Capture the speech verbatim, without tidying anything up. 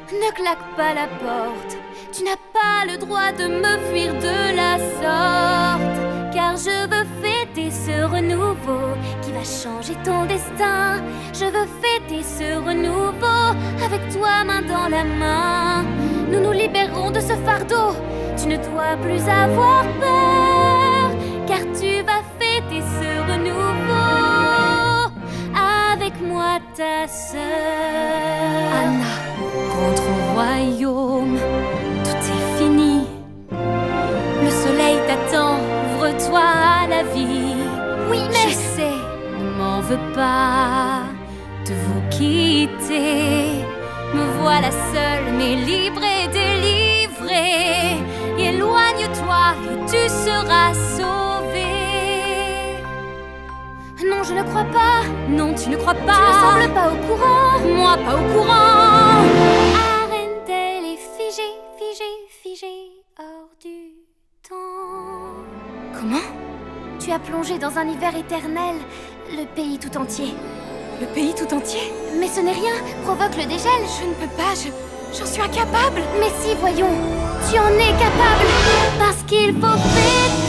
Ne claque pas la porte. Tu n'as pas le droit de me fuir de la sorte. Car je veux fêter ce renouveau qui va changer ton destin. Je veux fêter ce renouveau avec toi main dans la main. Nous nous libérerons de ce fardeau. Tu ne dois plus avoir peur, car tu vas fêter ce renouveau avec moi, ta sœur. Anna, rentre au royaume, tout est fini. Le soleil t'attend, ouvre-toi à la vie. Oui, mais je sais, ne m'en veux pas de vous quitter. Me voilà seule, mais libre et délivrée. Éloigne-toi et tu seras sauvée. Non, je ne crois pas. Non, tu ne crois pas. Tu ne sembles pas au courant. Moi, pas au courant. Arendelle est figée, figée, figée hors du temps. Comment? Tu as plongé dans un hiver éternel, le pays tout entier. Le pays tout entier? Mais ce n'est rien, provoque le dégel. Je ne peux pas, je... j'en suis incapable. Mais si, voyons, tu en es capable. Parce qu'il faut fêter